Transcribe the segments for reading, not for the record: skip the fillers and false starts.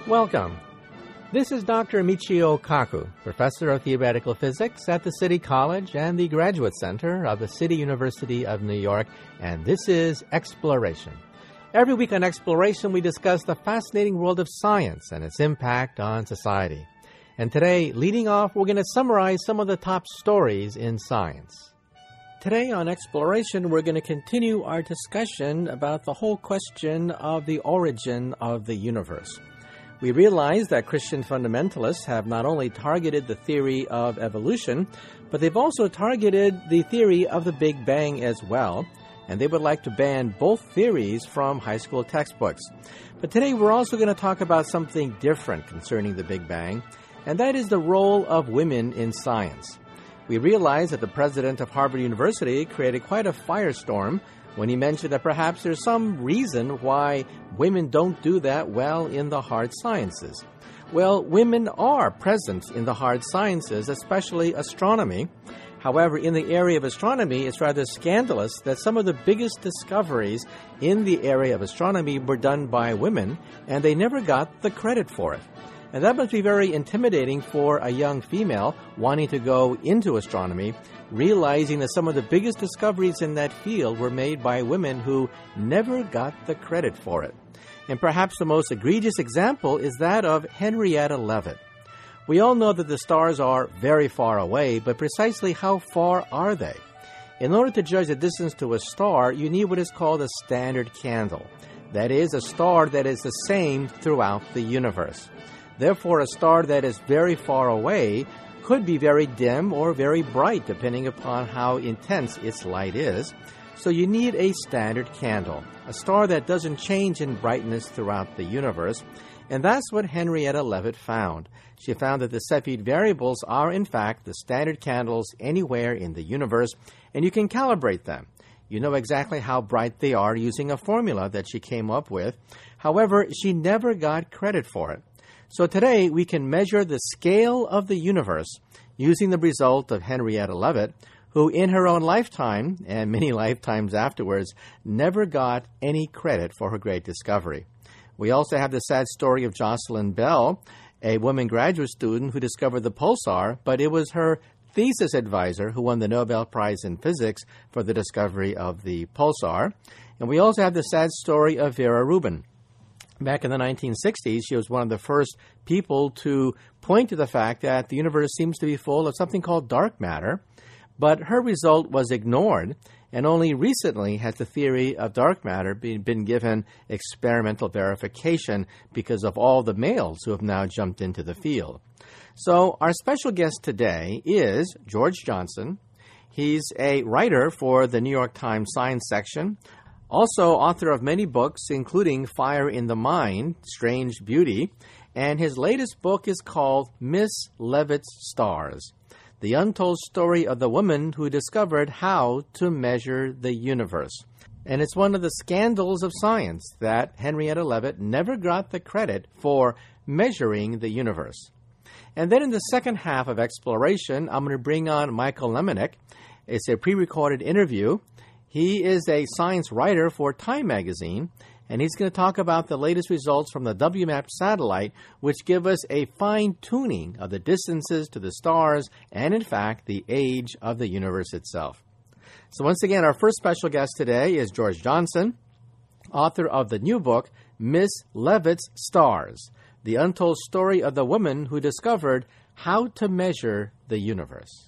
Welcome. This is Dr. Michio Kaku, Professor of Theoretical Physics at the City College and the Graduate Center of the City University of New York, and this is Exploration. Every week on Exploration, we discuss the fascinating world of science and its impact on society. And today, leading off, we're going to summarize some of the top stories in science. Today on Exploration, we're going to continue our discussion about the whole question of the origin of the universe. We realize that Christian fundamentalists have not only targeted the theory of evolution, but they've also targeted the theory of the Big Bang as well, and they would like to ban both theories from high school textbooks. But today we're also going to talk about something different concerning the Big Bang, and that is the role of women in science. We realize that the president of Harvard University created quite a firestorm when he mentioned that perhaps there's some reason why women don't do that well in the hard sciences. Well, women are present in the hard sciences, especially astronomy. However, in the area of astronomy, it's rather scandalous that some of the biggest discoveries in the area of astronomy were done by women, and they never got the credit for it. And that must be very intimidating for a young female wanting to go into astronomy, realizing that some of the biggest discoveries in that field were made by women who never got the credit for it. And perhaps the most egregious example is that of Henrietta Leavitt. We all know that the stars are very far away, but precisely how far are they? In order to judge the distance to a star, you need what is called a standard candle. That is, a star that is the same throughout the universe. Therefore, a star that is very far away could be very dim or very bright, depending upon how intense its light is. So you need a standard candle, a star that doesn't change in brightness throughout the universe. And that's what Henrietta Leavitt found. She found that the Cepheid variables are, in fact, the standard candles anywhere in the universe, and you can calibrate them. You know exactly how bright they are using a formula that she came up with. However, she never got credit for it. So today, we can measure the scale of the universe using the result of Henrietta Leavitt, who in her own lifetime, and many lifetimes afterwards, never got any credit for her great discovery. We also have the sad story of Jocelyn Bell, a woman graduate student who discovered the pulsar, but it was her thesis advisor who won the Nobel Prize in Physics for the discovery of the pulsar. And we also have the sad story of Vera Rubin. Back in the 1960s, she was one of the first people to point to the fact that the universe seems to be full of something called dark matter, but her result was ignored, and only recently has the theory of dark matter been given experimental verification because of all the males who have now jumped into the field. So our special guest today is George Johnson. He's a writer for the New York Times Science section, also author of many books, including Fire in the Mind, Strange Beauty, and his latest book is called Miss Leavitt's Stars, the untold story of the woman who discovered how to measure the universe. And it's one of the scandals of science that Henrietta Leavitt never got the credit for measuring the universe. And then in the second half of Exploration, I'm going to bring on Michael Lemonick. It's a pre-recorded interview. He is a science writer for Time magazine, and he's going to talk about the latest results from the WMAP satellite, which give us a fine-tuning of the distances to the stars and, in fact, the age of the universe itself. So once again, our first special guest today is George Johnson, author of the new book, Miss Leavitt's Stars, the untold story of the woman who discovered how to measure the universe.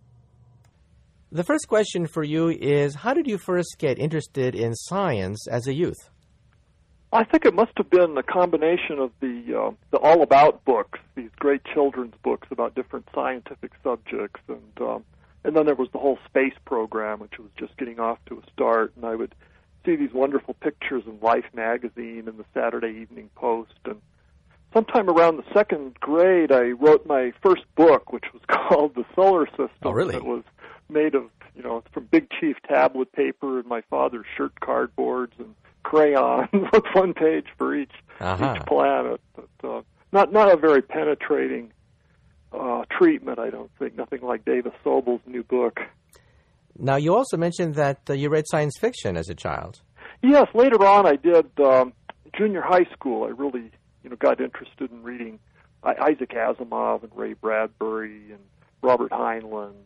The first question for you is, how did you first get interested in science as a youth? I think it must have been a combination of the All About books, these great children's books about different scientific subjects, and then there was the whole space program, which was just getting off to a start, and I would see these wonderful pictures in Life magazine and the Saturday Evening Post, and sometime around the second grade, I wrote my first book, which was called The Solar System. Oh, really? It was made of, from Big Chief tablet paper and my father's shirt cardboards and crayons with one page for each planet. But, not a very penetrating treatment, I don't think. Nothing like Davis Sobel's new book. Now, you also mentioned that you read science fiction as a child. Yes, later on I did junior high school. I really got interested in reading Isaac Asimov and Ray Bradbury and Robert Heinlein,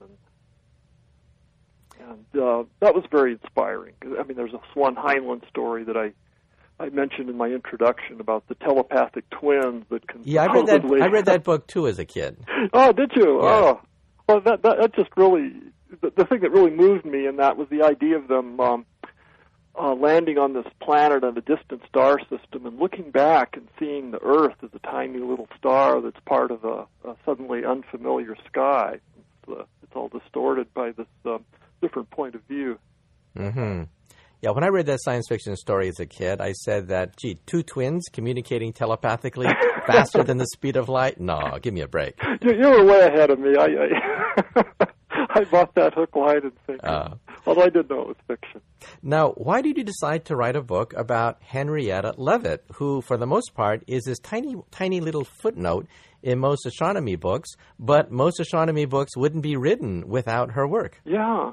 and that was very inspiring. I mean, there's this one Heinlein story that I mentioned in my introduction about the telepathic twins that can. Yeah, I read that book too as a kid. Oh, did you? Yeah. Oh, well, that just really the thing that really moved me in that was the idea of them landing on this planet on a distant star system and looking back and seeing the Earth as a tiny little star that's part of a suddenly unfamiliar sky. It's all distorted by this different point of view. Mm-hmm. Yeah, when I read that science fiction story as a kid, I said that, two twins communicating telepathically faster than the speed of light? No, give me a break. You were way ahead of me. I bought that hook, line, and sinker, although I did know it was fiction. Now, why did you decide to write a book about Henrietta Leavitt, who, for the most part, is this tiny, tiny little footnote in most astronomy books, but most astronomy books wouldn't be written without her work? Yeah,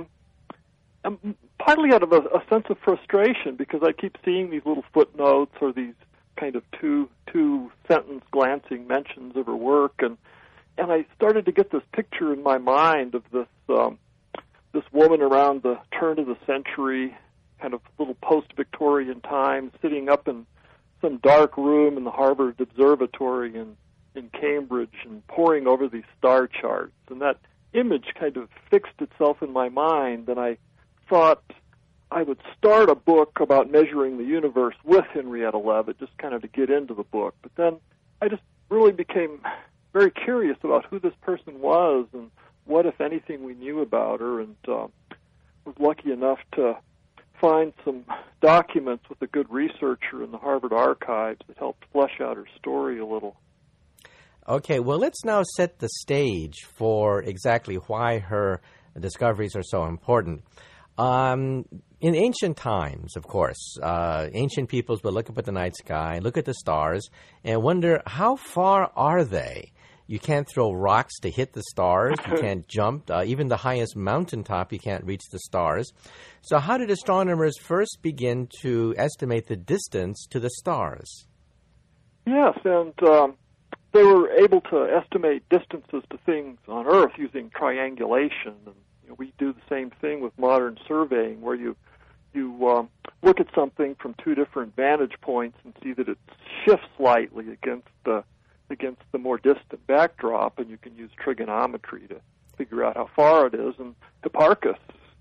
partly out of a sense of frustration, because I keep seeing these little footnotes or these kind of two-sentence glancing mentions of her work, and I started to get this picture in my mind of this woman around the turn of the century, kind of little post-Victorian time, sitting up in some dark room in the Harvard Observatory in Cambridge and poring over these star charts. And that image kind of fixed itself in my mind, and I thought I would start a book about measuring the universe with Henrietta Leavitt, just kind of to get into the book. But then I just really became very curious about who this person was and what, if anything, we knew about her, and was lucky enough to find some documents with a good researcher in the Harvard archives that helped flesh out her story a little. Okay, well, let's now set the stage for exactly why her discoveries are so important. In ancient times, of course, ancient peoples would look up at the night sky, look at the stars, and wonder, how far are they? You can't throw rocks to hit the stars. You can't jump. Even the highest mountaintop, you can't reach the stars. So how did astronomers first begin to estimate the distance to the stars? Yes, and they were able to estimate distances to things on Earth using triangulation. And we do the same thing with modern surveying, where you look at something from two different vantage points and see that it shifts slightly against the more distant backdrop, and you can use trigonometry to figure out how far it is. And Hipparchus,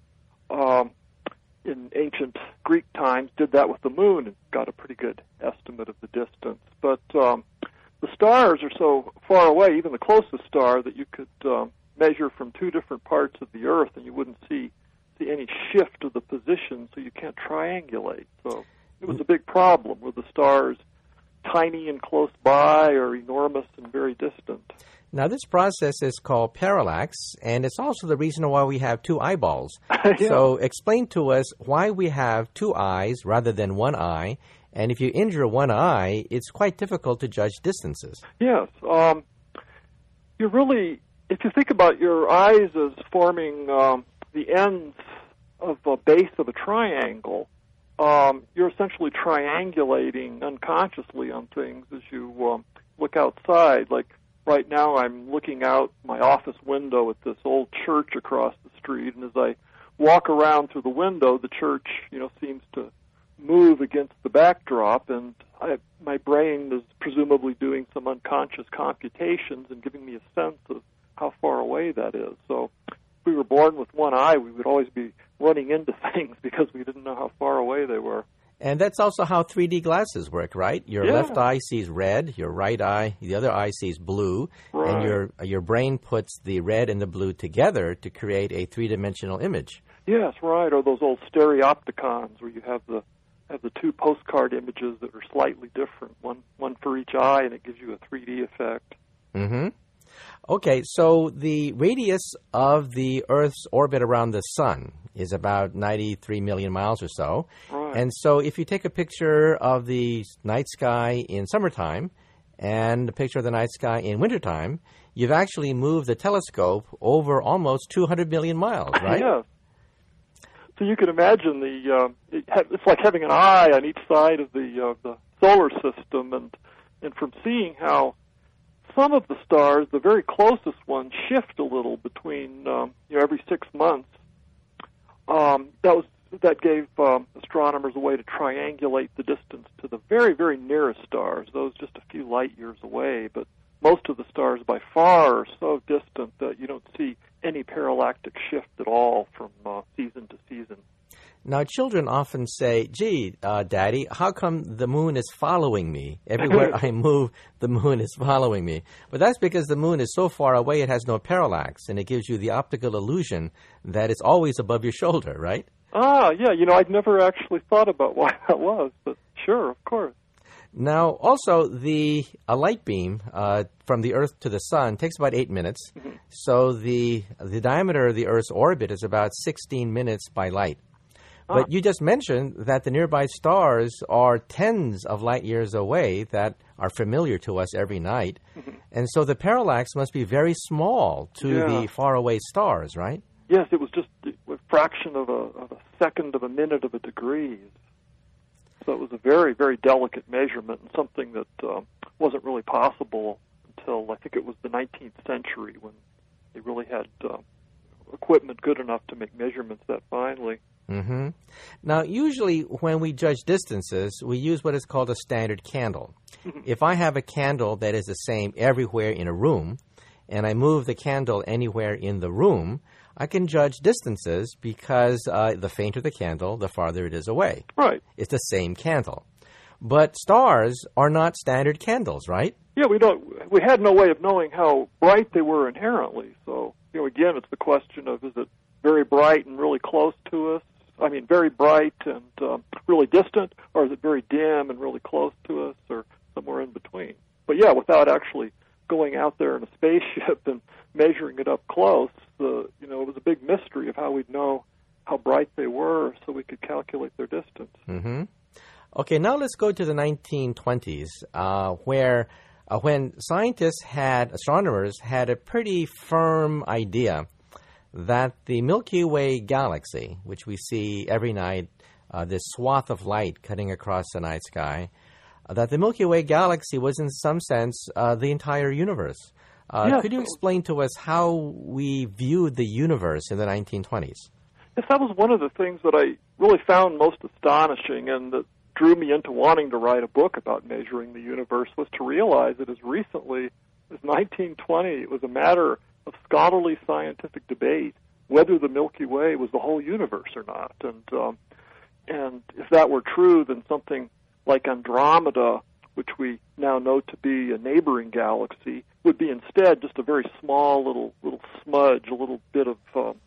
in ancient Greek times, did that with the moon and got a pretty good estimate of the distance. But the stars are so far away, even the closest star, that you could measure from two different parts of the Earth, and you wouldn't see any shift of the position, so you can't triangulate. So it was a big problem. Were the stars tiny and close by, or enormous and very distant? Now, this process is called parallax, and it's also the reason why we have two eyeballs. Yeah. So explain to us why we have two eyes rather than one eye, and if you injure one eye, it's quite difficult to judge distances. Yes. If you think about your eyes as forming the ends of a base of a triangle, you're essentially triangulating unconsciously on things as you look outside. Like right now, I'm looking out my office window at this old church across the street, and as I walk around through the window, the church, seems to move against the backdrop, and my brain is presumably doing some unconscious computations and giving me a sense of how far away that is. So if we were born with one eye, we would always be running into things because we didn't know how far away they were. And that's also how 3D glasses work, right? Your left eye sees red, your right eye, the other eye sees blue, right. And your brain puts the red and the blue together to create a three-dimensional image. Yes, right. Or those old stereopticons where you have the two postcard images that are slightly different, one for each eye, and it gives you a 3D effect. Mm-hmm. Okay, so the radius of the Earth's orbit around the sun is about 93 million miles or so. Right. And so if you take a picture of the night sky in summertime and a picture of the night sky in wintertime, you've actually moved the telescope over almost 200 million miles, right? Yes. So you can imagine it's like having an eye on each side of the solar system, and and from seeing how some of the stars, the very closest ones, shift a little between every 6 months. That gave astronomers a way to triangulate the distance to the very, very nearest stars, those just a few light years away. But most of the stars by far are so distant that you don't see any parallactic shift at all from season to season. Now, children often say, gee, Daddy, how come the moon is following me? Everywhere I move, the moon is following me. But that's because the moon is so far away it has no parallax, and it gives you the optical illusion that it's always above your shoulder, right? Yeah, I'd never actually thought about why that was, but sure, of course. Now, also, a light beam from the Earth to the Sun takes about 8 minutes, mm-hmm. So the diameter of the Earth's orbit is about 16 minutes by light. But you just mentioned that the nearby stars are tens of light years away that are familiar to us every night. Mm-hmm. And so the parallax must be very small to the faraway stars, right? Yes, it was just a fraction of a second of a minute of a degree. So it was a very, very delicate measurement and something that wasn't really possible until I think it was the 19th century when they really had equipment good enough to make measurements that finely. Mm-hmm. Now, usually when we judge distances, we use what is called a standard candle. Mm-hmm. If I have a candle that is the same everywhere in a room, and I move the candle anywhere in the room, I can judge distances because the fainter the candle, the farther it is away. Right. It's the same candle. But stars are not standard candles, right? Yeah, we had no way of knowing how bright they were inherently. So, again, it's the question of, is it very bright and really close to us? I mean, very bright and really distant, or is it very dim and really close to us, or somewhere in between? But yeah, without actually going out there in a spaceship and measuring it up close, it was a big mystery of how we'd know how bright they were so we could calculate their distance. Mm-hmm. Okay, now let's go to the 1920s, where when astronomers had a pretty firm idea that the Milky Way galaxy, which we see every night, this swath of light cutting across the night sky, that the Milky Way galaxy was in some sense the entire universe. Yes. Could you explain to us how we viewed the universe in the 1920s? Yes, that was one of the things that I really found most astonishing and that drew me into wanting to write a book about measuring the universe, was to realize that as recently as 1920, it was a matter of scholarly scientific debate whether the Milky Way was the whole universe or not. And if that were true, then something like Andromeda, which we now know to be a neighboring galaxy, would be instead just a very small little smudge, a little bit of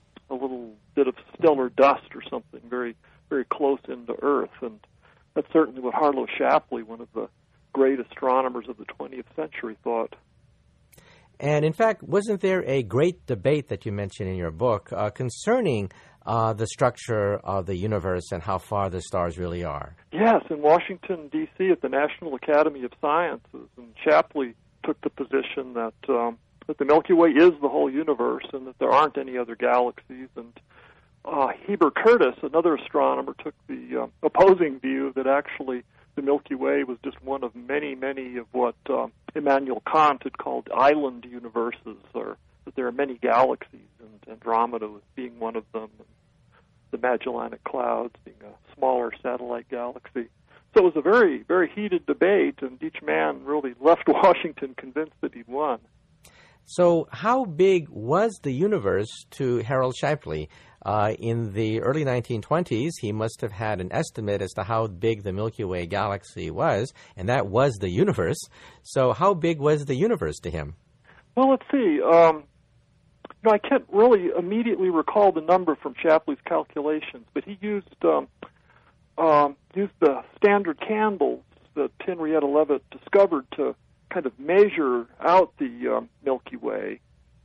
stellar dust or something very, very close into Earth. And that's certainly what Harlow Shapley, one of the great astronomers of the 20th century, thought. And in fact, wasn't there a great debate that you mentioned in your book concerning the structure of the universe and how far the stars really are? Yes, in Washington, D.C., at the National Academy of Sciences. And Shapley took the position that the Milky Way is the whole universe and that there aren't any other galaxies. And Heber Curtis, another astronomer, took the opposing view that actually the Milky Way was just one of many, many of what Immanuel Kant had called island universes, or that there are many galaxies, and Andromeda was being one of them, and the Magellanic Clouds being a smaller satellite galaxy. So it was a very, very heated debate, and each man really left Washington convinced that he'd won. So how big was the universe to Harold Shapley? In the early 1920s, he must have had an estimate as to how big the Milky Way galaxy was, and that was the universe. So how big was the universe to him? Well, let's see. I can't really immediately recall the number from Shapley's calculations, but he used the standard candles that Henrietta Leavitt discovered to kind of measure out the Milky Way,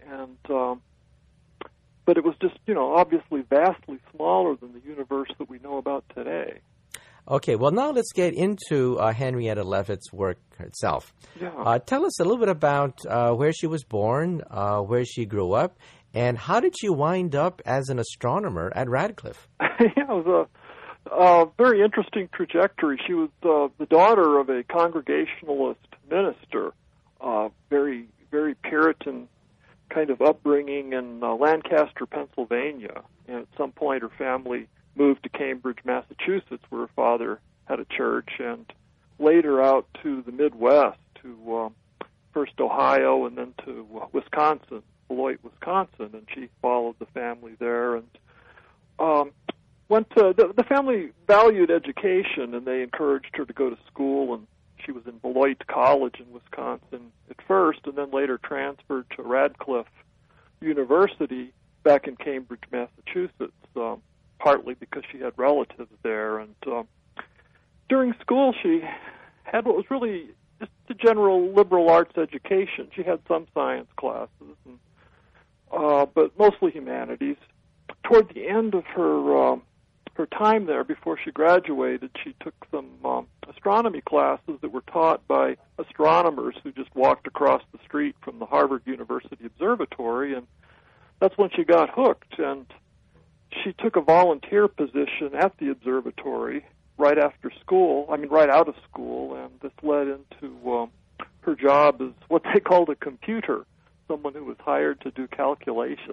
but it was just, obviously vastly smaller than the universe that we know about today. Okay, well, now let's get into Henrietta Leavitt's work itself. Yeah. Tell us a little bit about where she was born, where she grew up, and how did she wind up as an astronomer at Radcliffe? Yeah, it was very interesting trajectory. She was the daughter of a Congregationalist minister, very, very Puritan kind of upbringing in Lancaster, Pennsylvania. And at some point, her family moved to Cambridge, Massachusetts, where her father had a church, and later out to the Midwest, to first Ohio and then to Wisconsin, Beloit, Wisconsin, and she followed the family there. And went to the family valued education, and they encouraged her to go to school, and she was in Beloit College in Wisconsin at first, and then later transferred to Radcliffe University back in Cambridge, Massachusetts, partly because she had relatives there. And during school, she had what was really just a general liberal arts education. She had some science classes, and, but mostly humanities. Toward the end of her time there, before she graduated, she took some astronomy classes that were taught by astronomers who just walked across the street from the Harvard University Observatory, and that's when she got hooked. And she took a volunteer position at the observatory right after school, right out of school, and this led into her job as what they called a computer, someone who was hired to do calculations.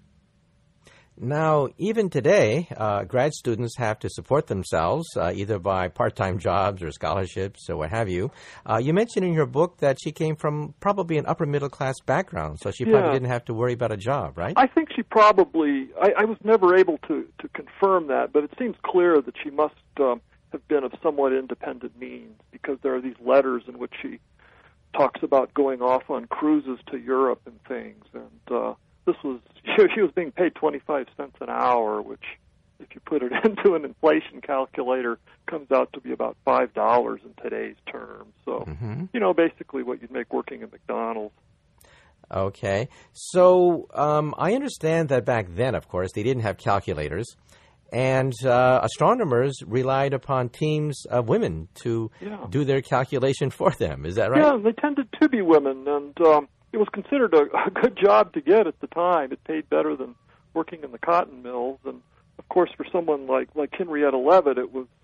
Now, even today, grad students have to support themselves either by part-time jobs or scholarships or what have you. You mentioned in your book that she came from probably an upper-middle-class background, so she probably didn't have to worry about a job, right? I think she probably, I was never able to confirm that, but it seems clear that she must have been of somewhat independent means, because there are these letters in which she talks about going off on cruises to Europe and things, and she was being paid 25 cents an hour, which, if you put it into an inflation calculator, comes out to be about $5 in today's terms. So, basically what you'd make working at McDonald's. Okay. So I understand that back then, of course, they didn't have calculators, and astronomers relied upon teams of women to do their calculation for them. Is that right? Yeah, they tended to be women, and it was considered a good job to get at the time. It paid better than working in the cotton mills, and of course, for someone like Henrietta Leavitt, it was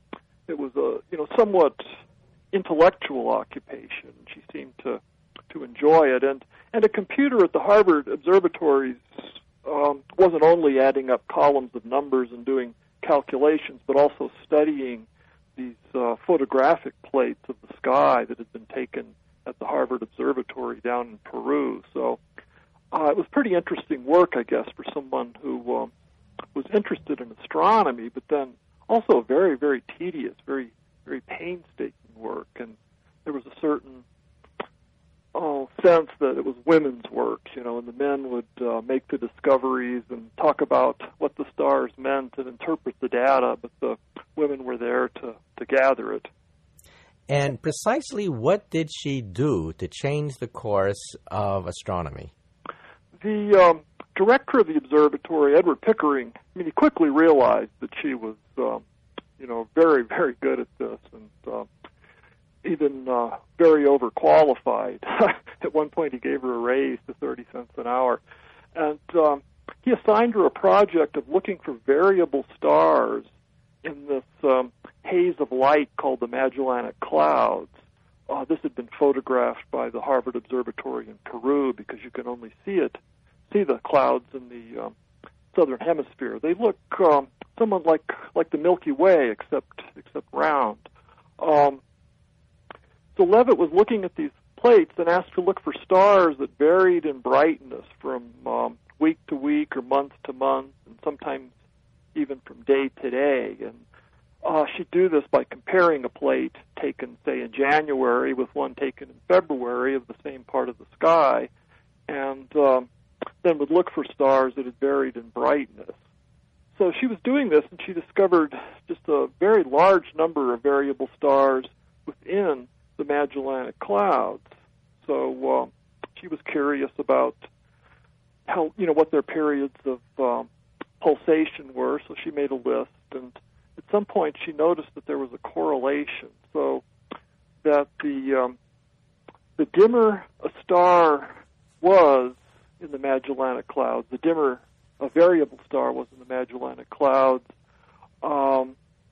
a somewhat intellectual occupation. She seemed to enjoy it, and a computer at the Harvard observatories wasn't only adding up columns of numbers and doing calculations, but also studying these photographic plates of the sky that had been taken at the Harvard Observatory down in Peru. So it was pretty interesting work, I guess, for someone who was interested in astronomy, but then also very, very tedious, very, very painstaking work. And there was a certain sense that it was women's work, and the men would make the discoveries and talk about what the stars meant and interpret the data, but the women were there to gather it. And precisely what did she do to change the course of astronomy? The director of the observatory, Edward Pickering, he quickly realized that she was, very, very good at this, and even very overqualified. At one point, he gave her a raise to 30 cents an hour. And he assigned her a project of looking for variable stars in this haze of light called the Magellanic Clouds. This had been photographed by the Harvard Observatory in Peru, because you can only see the clouds in the southern hemisphere. They look somewhat like the Milky Way, except round. So Leavitt was looking at these plates and asked to look for stars that varied in brightness from week to week or month to month, and sometimes even from day to day. And she'd do this by comparing a plate taken, say, in January with one taken in February of the same part of the sky, and then would look for stars that had varied in brightness. So she was doing this, and she discovered just a very large number of variable stars within the Magellanic Clouds. So she was curious about how, what their periods of pulsation were, so she made a list, and at some point she noticed that there was a correlation, so that the dimmer a star was in the Magellanic Clouds, the dimmer a variable star was in the Magellanic Clouds,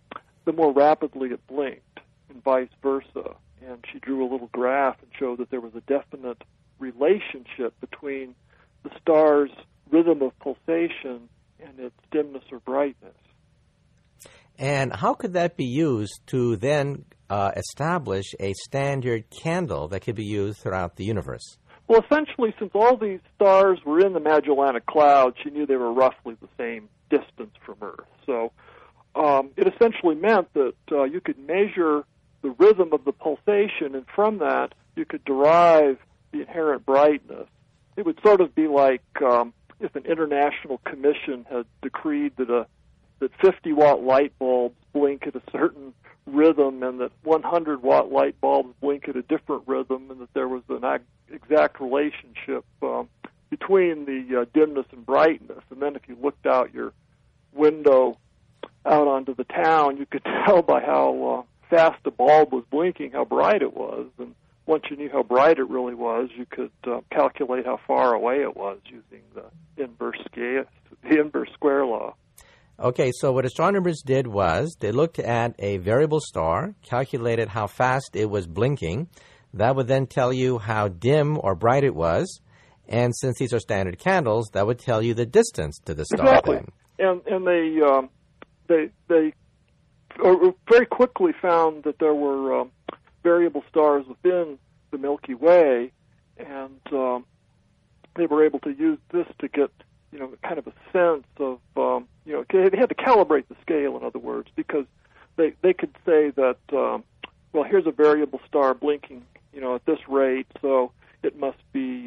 the more rapidly it blinked, and vice versa. And she drew a little graph and showed that there was a definite relationship between the star's rhythm of pulsation and its dimness or brightness. And how could that be used to then establish a standard candle that could be used throughout the universe? Well, essentially, since all these stars were in the Magellanic Cloud, she knew they were roughly the same distance from Earth. So it essentially meant that you could measure the rhythm of the pulsation, and from that you could derive the inherent brightness. It would sort of be like if an international commission had decreed that 50-watt light bulbs blink at a certain rhythm and that 100-watt light bulbs blink at a different rhythm, and that there was an exact relationship between the dimness and brightness. And then if you looked out your window out onto the town, you could tell by how fast the bulb was blinking how bright it was. And once you knew how bright it really was, you could calculate how far away it was using the inverse square law. Okay, so what astronomers did was they looked at a variable star, calculated how fast it was blinking. That would then tell you how dim or bright it was. And since these are standard candles, that would tell you the distance to the star. Exactly. And they very quickly found that there were variable stars within the Milky Way, and they were able to use this to get kind of a sense of they had to calibrate the scale, in other words, because they could say that well, here's a variable star blinking at this rate, so it must be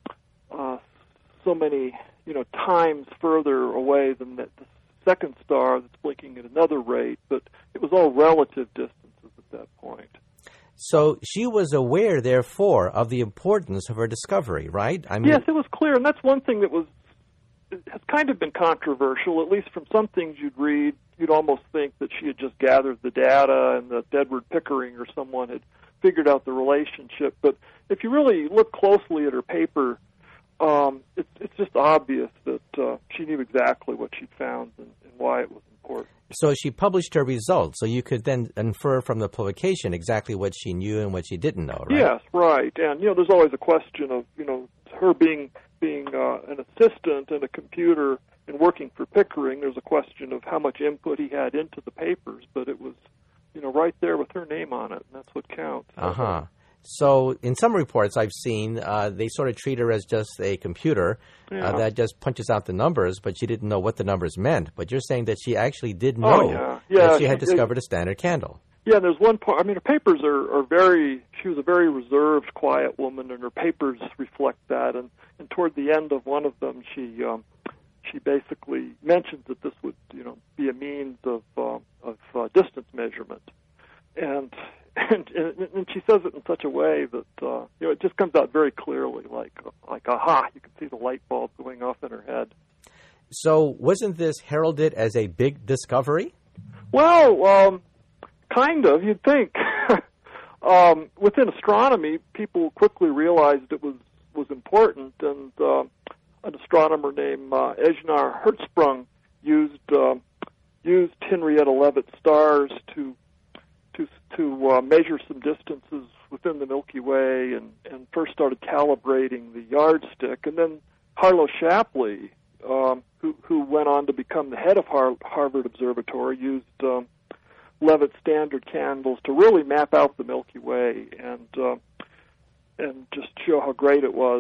so many times further away than the second star that's blinking at another rate, but it was all relative distances at that point. So she was aware, therefore, of the importance of her discovery, right? Yes, it was clear, and that's one thing that has kind of been controversial. At least from some things you'd read, you'd almost think that she had just gathered the data and that Edward Pickering or someone had figured out the relationship. But if you really look closely at her paper, it's just obvious that she knew exactly what she'd found and why it was important. So she published her results, so you could then infer from the publication exactly what she knew and what she didn't know, right? Yes, right. And, there's always a question of, her being an assistant in a computer and working for Pickering. There's a question of how much input he had into the papers, but it was, right there with her name on it, and that's what counts. Uh-huh. So in some reports I've seen, they sort of treat her as just a computer that just punches out the numbers, but she didn't know what the numbers meant. But you're saying that she actually did know that she had discovered a standard candle. Yeah, there's one part. I mean, her papers are very, she was a very reserved, quiet woman, and her papers reflect that. And toward the end of one of them, she basically mentions that this would, be a means of distance measurement. And she says it in such a way that it just comes out very clearly, like aha, you can see the light bulb going off in her head. So wasn't this heralded as a big discovery? Well, kind of. You'd think. Within astronomy, people quickly realized it was important, and an astronomer named Ejnar Hertzsprung used Henrietta Leavitt's stars to measure some distances within the Milky Way, and first started calibrating the yardstick. And then Harlow Shapley, who went on to become the head of Harvard Observatory, used Leavitt standard candles to really map out the Milky Way and just show how great it was.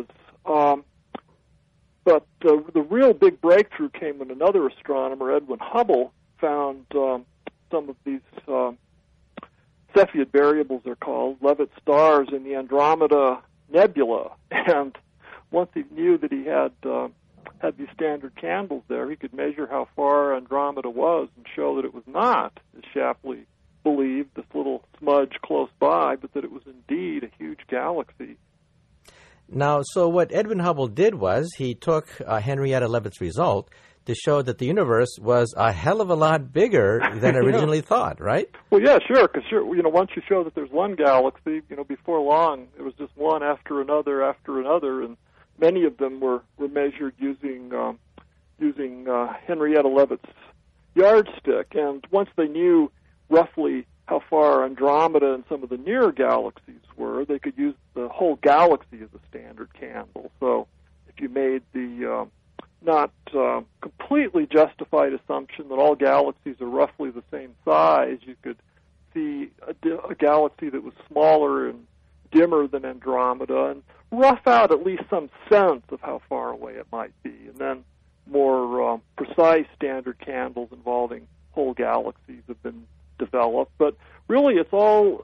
But the real big breakthrough came when another astronomer, Edwin Hubble, found some of these Cepheid variables, they're called, Leavitt stars in the Andromeda Nebula. And once he knew that he had these standard candles there, he could measure how far Andromeda was and show that it was not, as Shapley believed, this little smudge close by, but that it was indeed a huge galaxy. Now, so what Edwin Hubble did was he took Henrietta Leavitt's result to show that the universe was a hell of a lot bigger than originally thought, right? Well, yeah, sure, because once you show that there's one galaxy, before long it was just one after another, and many of them were measured using Henrietta Leavitt's yardstick. And once they knew roughly how far Andromeda and some of the nearer galaxies were, they could use the whole galaxy as a standard candle. So if you made the not completely justified assumption that all galaxies are roughly the same size, you could see a galaxy that was smaller and dimmer than Andromeda and rough out at least some sense of how far away it might be. And then more precise standard candles involving whole galaxies have been developed. But really, it's all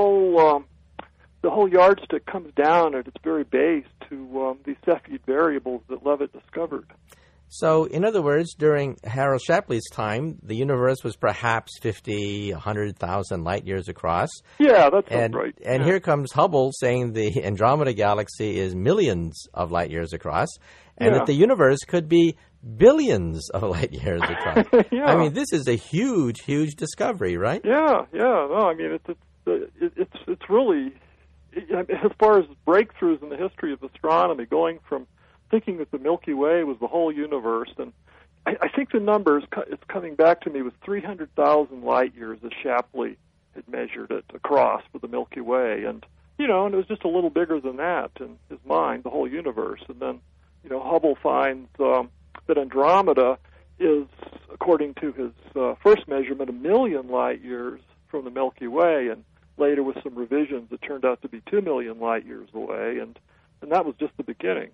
the whole yardstick comes down at its very base to these Cepheid variables that Leavitt discovered. So, in other words, during Harold Shapley's time, the universe was perhaps 50, 100,000 light years across. Yeah, that sounds right. And here comes Hubble saying the Andromeda galaxy is millions of light years across, and that the universe could be billions of light years across. I mean, this is a huge, huge discovery, right? Yeah. No, I mean, it's really, as far as breakthroughs in the history of astronomy, going from thinking that the Milky Way was the whole universe, and I think the number it's coming back to me was 300,000 light years as Shapley had measured it across for the Milky Way, and and it was just a little bigger than that in his mind, the whole universe. And then Hubble finds that Andromeda is, according to his first measurement, 1 million light years from the Milky Way, and later with some revisions it turned out to be 2 million light years away, and that was just the beginning.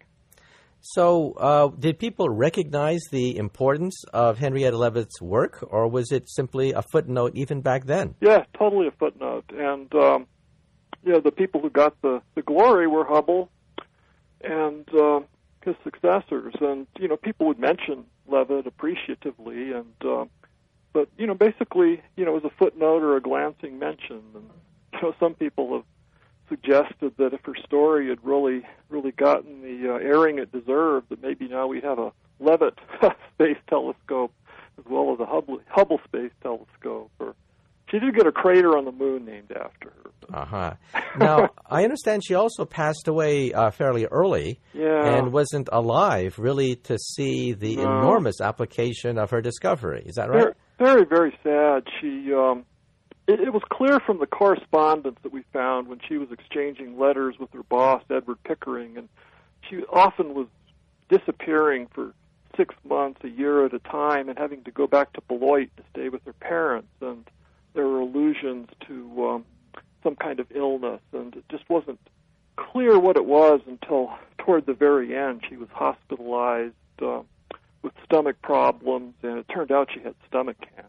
So did people recognize the importance of Henrietta Leavitt's work, or was it simply a footnote even back then? Yeah, totally a footnote. And, the people who got the glory were Hubble and his successors. And, people would mention Leavitt appreciatively, but, basically, it was a footnote or a glancing mention. And, some people have suggested that if her story had really gotten the airing it deserved, that maybe now we'd have a Leavitt space telescope as well as a Hubble space telescope. Or she did get a crater on the moon named after her. Now, I understand she also passed away fairly early and wasn't alive really to see the enormous application of her discovery. Is that right? Very, very sad. She It was clear from the correspondence that we found when she was exchanging letters with her boss, Edward Pickering, and she often was disappearing for 6 months, a year at a time, and having to go back to Beloit to stay with her parents. And there were allusions to some kind of illness, and it just wasn't clear what it was until toward the very end. She was hospitalized with stomach problems, and it turned out she had stomach cancer.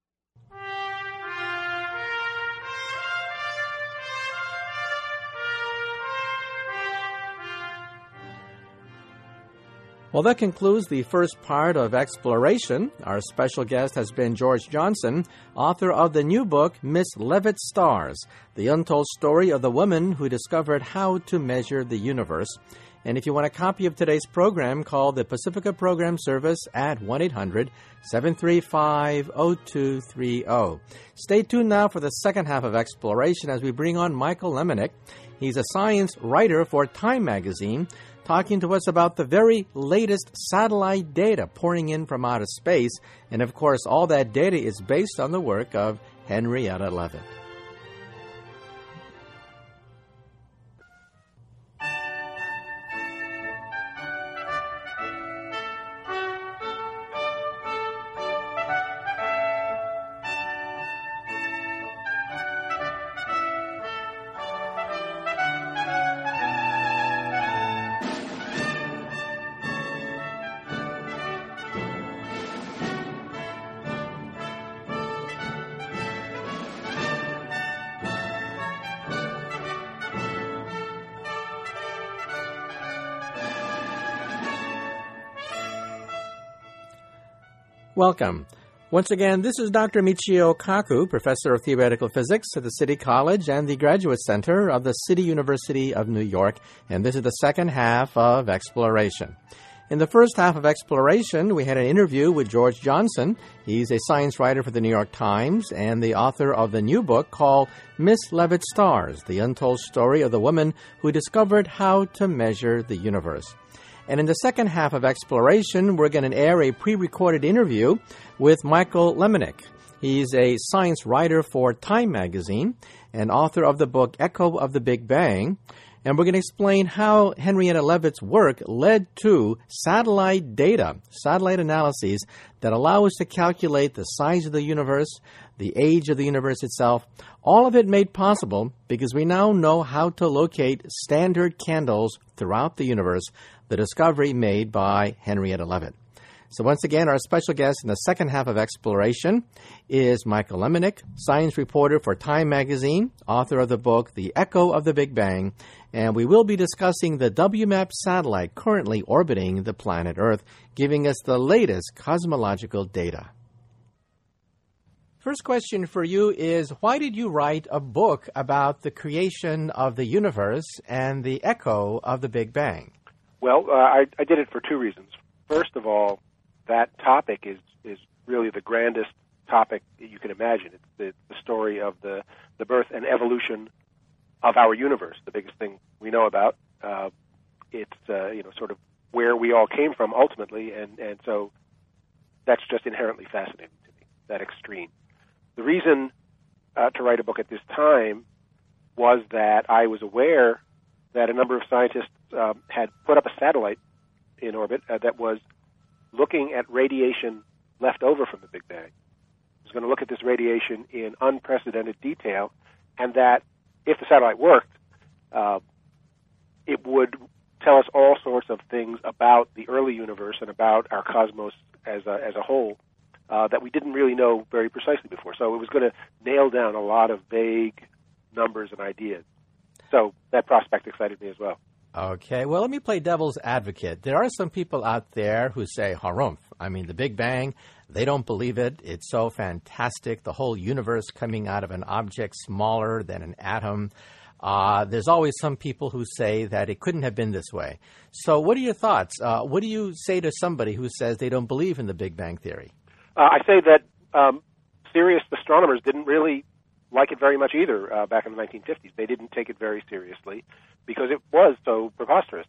Well, that concludes the first part of Exploration. Our special guest has been George Johnson, author of the new book, Miss Leavitt's Stars, The Untold Story of the Woman Who Discovered How to Measure the Universe. And if you want a copy of today's program, call the Pacifica Program Service at 1-800-735-0230. Stay tuned now for the second half of Exploration as we bring on Michael Lemonick. He's a science writer for Time magazine, talking to us about the very latest satellite data pouring in from outer space. And, of course, all that data is based on the work of Henrietta Leavitt. Welcome. Once again, this is Dr. Michio Kaku, Professor of Theoretical Physics at the City College and the Graduate Center of the City University of New York, and this is the second half of Exploration. In the first half of Exploration, we had an interview with George Johnson. He's a science writer for the New York Times and the author of the new book called Miss Leavitt's Stars, The Untold Story of the Woman Who Discovered How to Measure the Universe. And in the second half of Exploration, we're going to air a pre-recorded interview with Michael Lemonick. He's a science writer for Time magazine and author of the book Echo of the Big Bang. And we're going to explain how Henrietta Leavitt's work led to satellite data, satellite analyses that allow us to calculate the size of the universe, the age of the universe itself. All of it made possible because we now know how to locate standard candles throughout the universe, the discovery made by Henrietta Leavitt. So once again, our special guest in the second half of Exploration is Michael Lemonick, science reporter for Time magazine, author of the book The Echo of the Big Bang, and we will be discussing the WMAP satellite currently orbiting the planet Earth, giving us the latest cosmological data. First question for you is, why did you write a book about the creation of the universe and the echo of the Big Bang? Well, I did it for two reasons. First of all, that topic is really the grandest topic that you can imagine. It's the story of the birth and evolution of our universe, the biggest thing we know about. It's sort of where we all came from ultimately, and so that's just inherently fascinating to me, that extreme. The reason to write a book at this time was that I was aware that a number of scientists had put up a satellite in orbit that was looking at radiation left over from the Big Bang. It was going to look at this radiation in unprecedented detail, and that if the satellite worked, it would tell us all sorts of things about the early universe and about our cosmos as a whole that we didn't really know very precisely before. So it was going to nail down a lot of vague numbers and ideas. So that prospect excited me as well. Okay, well, let me play devil's advocate. There are some people out there who say, harumph. I mean, the Big Bang, they don't believe it. It's so fantastic, the whole universe coming out of an object smaller than an atom. There's always some people who say that it couldn't have been this way. So what are your thoughts? What do you say to somebody who says they don't believe in the Big Bang theory? I say that serious astronomers didn't really like it very much either back in the 1950s. They didn't take it very seriously because it was so preposterous.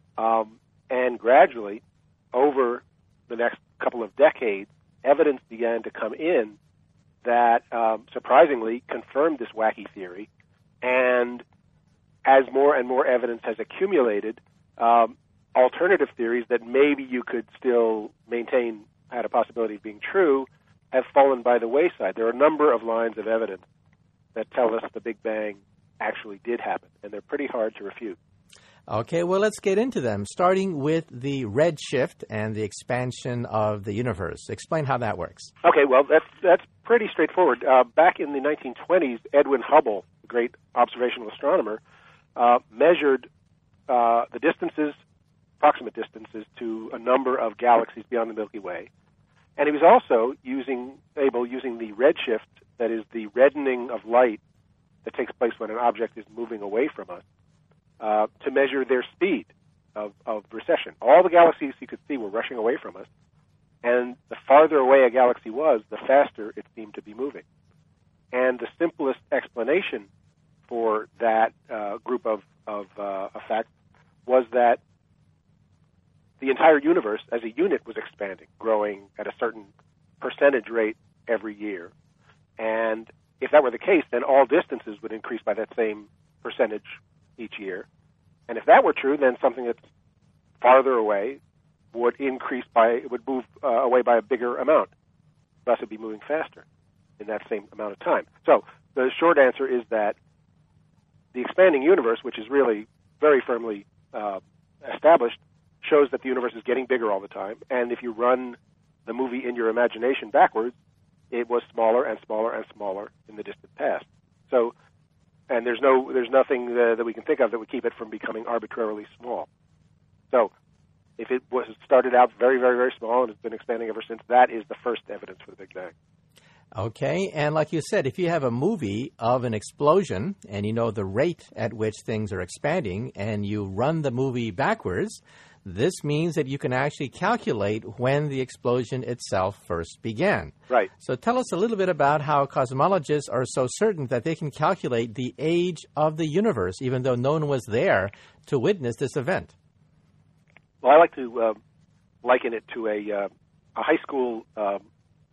And gradually, over the next couple of decades, evidence began to come in that surprisingly confirmed this wacky theory. And as more and more evidence has accumulated, alternative theories that maybe you could still maintain had a possibility of being true have fallen by the wayside. There are a number of lines of evidence that tell us the Big Bang actually did happen, and they're pretty hard to refute. Okay, well, let's get into them, starting with the redshift and the expansion of the universe. Explain how that works. Okay, well, that's pretty straightforward. Back in the 1920s, Edwin Hubble, the great observational astronomer, measured the distances, approximate distances, to a number of galaxies beyond the Milky Way. And he was also using the redshift, that is the reddening of light that takes place when an object is moving away from us, to measure their speed of recession. All the galaxies you could see were rushing away from us, and the farther away a galaxy was, the faster it seemed to be moving. And the simplest explanation for that group of effects was that the entire universe as a unit was expanding, growing at a certain percentage rate every year. And if that were the case, then all distances would increase by that same percentage each year. And if that were true, then something that's farther away would move away by a bigger amount. Thus, it would be moving faster in that same amount of time. So the short answer is that the expanding universe, which is really very firmly established, shows that the universe is getting bigger all the time. And if you run the movie in your imagination backwards, it was smaller and smaller and smaller in the distant past. So, and there's nothing that we can think of that would keep it from becoming arbitrarily small. So, if it was started out very, very, very small and has been expanding ever since, that is the first evidence for the Big Bang. Okay, and like you said, if you have a movie of an explosion and you know the rate at which things are expanding and you run the movie backwards, this means that you can actually calculate when the explosion itself first began. Right. So tell us a little bit about how cosmologists are so certain that they can calculate the age of the universe, even though no one was there to witness this event. Well, I like to liken it to a high school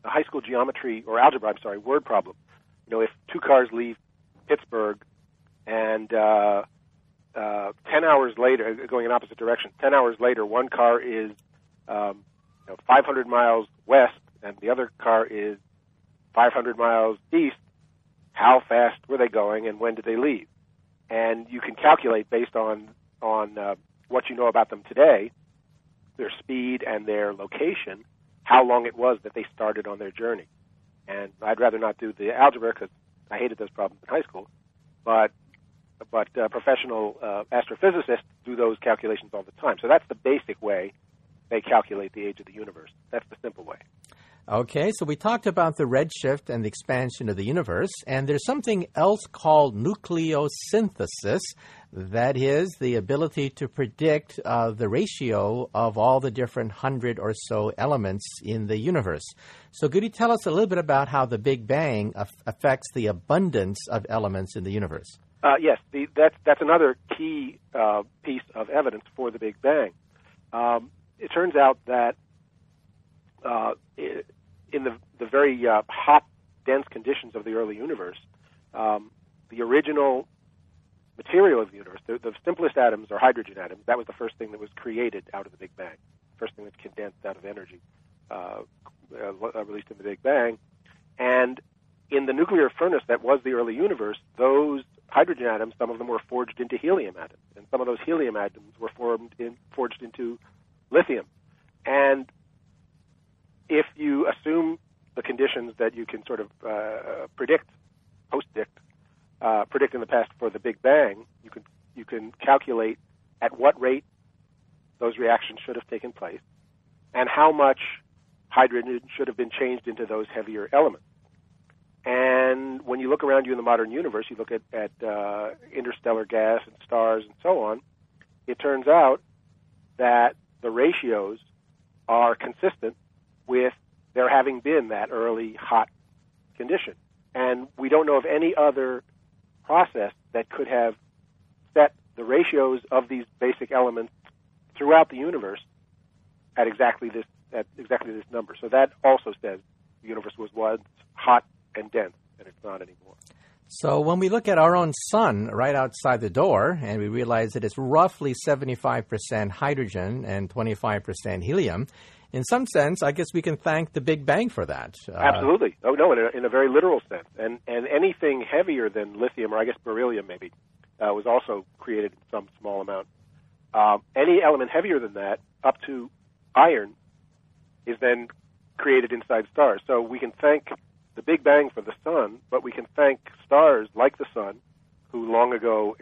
high school geometry or algebra, word problem. If two cars leave Pittsburgh and 10 hours later, going in opposite directions, 10 hours later, one car is 500 miles west and the other car is 500 miles east, how fast were they going and when did they leave? And you can calculate based on what you know about them today, their speed and their location, how long it was that they started on their journey. And I'd rather not do the algebra because I hated those problems in high school, but professional astrophysicists do those calculations all the time. So that's the basic way they calculate the age of the universe. That's the simple way. Okay, so we talked about the redshift and the expansion of the universe, and there's something else called nucleosynthesis. That is the ability to predict the ratio of all the different 100 or so elements in the universe. So could you tell us a little bit about how the Big Bang affects the abundance of elements in the universe? Yes, that's another key piece of evidence for the Big Bang. It turns out that in the very hot, dense conditions of the early universe, the original material of the universe, the simplest atoms are hydrogen atoms. That was the first thing that was created out of the Big Bang, first thing that's condensed out of energy, released in the Big Bang. And in the nuclear furnace that was the early universe, those hydrogen atoms, some of them were forged into helium atoms, and some of those helium atoms were forged into lithium. And if you assume the conditions that you can sort of predict in the past for the Big Bang, you can calculate at what rate those reactions should have taken place and how much hydrogen should have been changed into those heavier elements. And when you look around you in the modern universe, you look at interstellar gas and stars and so on, it turns out that the ratios are consistent with there having been that early hot condition. And we don't know of any other process that could have set the ratios of these basic elements throughout the universe at exactly this number. So that also says the universe was once hot and dense, and it's not anymore. So when we look at our own sun right outside the door, and we realize that it's roughly 75% hydrogen and 25% helium, in some sense, I guess we can thank the Big Bang for that. Absolutely. Oh, no, in a very literal sense. And anything heavier than lithium, or I guess beryllium maybe, was also created in some small amount. Any element heavier than that, up to iron, is then created inside stars. So we can thank the Big Bang for the sun, but we can thank stars like the sun, who long ago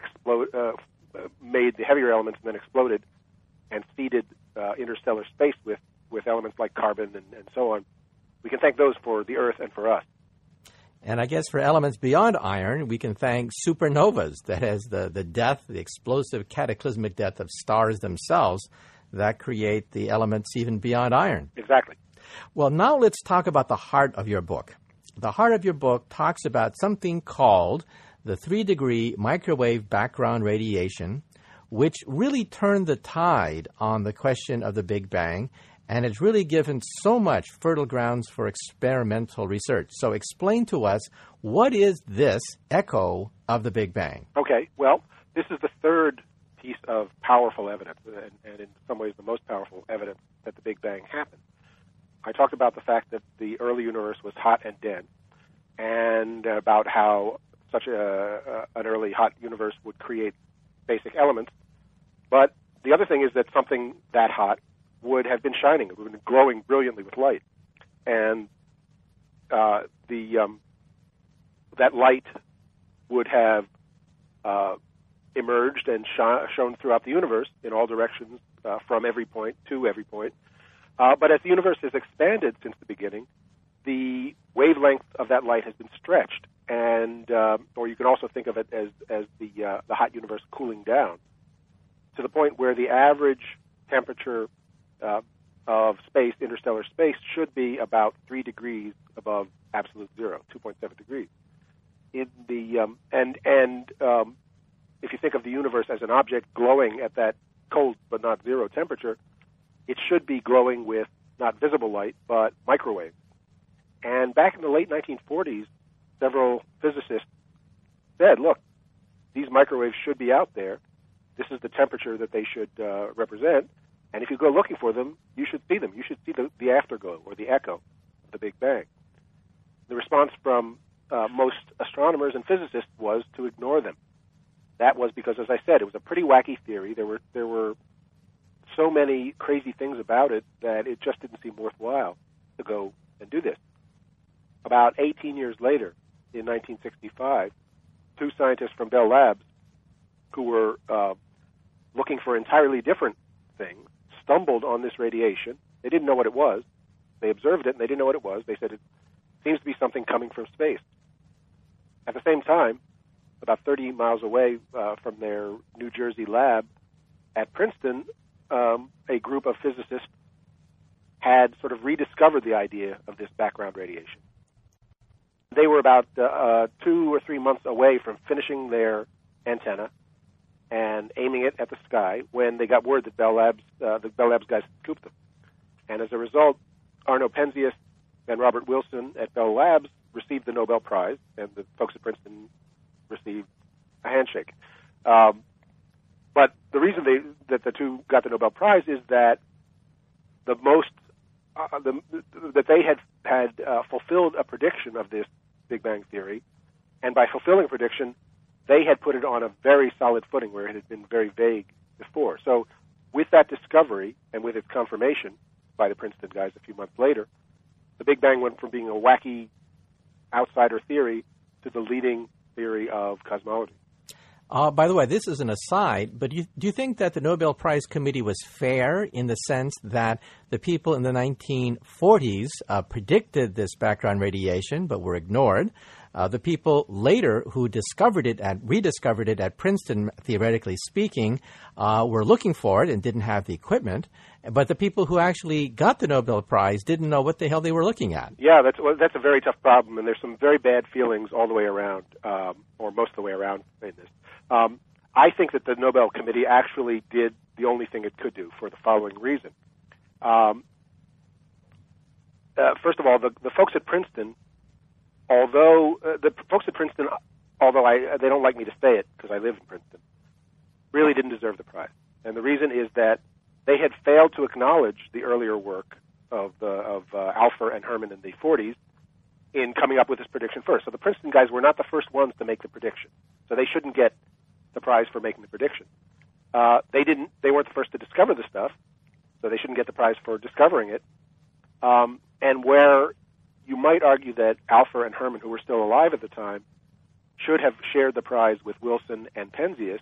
made the heavier elements and then exploded and seeded interstellar space with elements like carbon and so on. We can thank those for the Earth and for us. And I guess for elements beyond iron, we can thank supernovas, that is the death, the explosive cataclysmic death of stars themselves that create the elements even beyond iron. Exactly. Well, now let's talk about the heart of your book. The heart of your book talks about something called the 3-degree microwave background radiation, which really turned the tide on the question of the Big Bang, and it's really given so much fertile grounds for experimental research. So explain to us, what is this echo of the Big Bang? Okay, well, this is the third piece of powerful evidence, and in some ways the most powerful evidence that the Big Bang happened. I talked about the fact that the early universe was hot and dense, and about how such an early hot universe would create basic elements. But the other thing is that something that hot would have been shining, it would have been glowing brilliantly with light. And that light would have emerged and shone throughout the universe in all directions, from every point to every point. But as the universe has expanded since the beginning, the wavelength of that light has been stretched, and or you can also think of it as the hot universe cooling down to the point where the average temperature of space, interstellar space, should be about 3 degrees above absolute zero, 2.7 degrees. In the if you think of the universe as an object glowing at that cold but not zero temperature, it should be glowing with not visible light, but microwaves. And back in the late 1940s, several physicists said, look, these microwaves should be out there. This is the temperature that they should represent. And if you go looking for them, you should see them. You should see the afterglow or the echo of the Big Bang. The response from most astronomers and physicists was to ignore them. That was because, as I said, it was a pretty wacky theory. There were so many crazy things about it that it just didn't seem worthwhile to go and do this. About 18 years later, in 1965, two scientists from Bell Labs, who were looking for entirely different things, stumbled on this radiation. They didn't know what it was. They observed it, and they didn't know what it was. They said it seems to be something coming from space. At the same time, about 30 miles away from their New Jersey lab at Princeton, a group of physicists had sort of rediscovered the idea of this background radiation. They were about 2 or 3 months away from finishing their antenna and aiming it at the sky when they got word that the Bell Labs guys scooped them. And as a result, Arno Penzias and Robert Wilson at Bell Labs received the Nobel Prize, and the folks at Princeton received a handshake. But the reason that the two got the Nobel Prize is that that they had fulfilled a prediction of this Big Bang theory, and by fulfilling a prediction, they had put it on a very solid footing where it had been very vague before. So with that discovery and with its confirmation by the Princeton guys a few months later, the Big Bang went from being a wacky outsider theory to the leading theory of cosmology. By the way, this is an aside, but do you think that the Nobel Prize Committee was fair in the sense that the people in the 1940s predicted this background radiation but were ignored? The people later who rediscovered it at Princeton, theoretically speaking, were looking for it and didn't have the equipment. But the people who actually got the Nobel Prize didn't know what the hell they were looking at. Yeah, that's a very tough problem, and there's some very bad feelings all the way around, or most of the way around in this. I think that the Nobel Committee actually did the only thing it could do for the following reason. First of all, the folks at Princeton, although they don't like me to say it because I live in Princeton, really didn't deserve the prize. And the reason is that they had failed to acknowledge the earlier work of Alpher and Herman in the 40s in coming up with this prediction first. So the Princeton guys were not the first ones to make the prediction. So they shouldn't get the prize for making the prediction. They weren't the first to discover the stuff, so they shouldn't get the prize for discovering it. And where you might argue that Alpher and Herman, who were still alive at the time, should have shared the prize with Wilson and Penzias,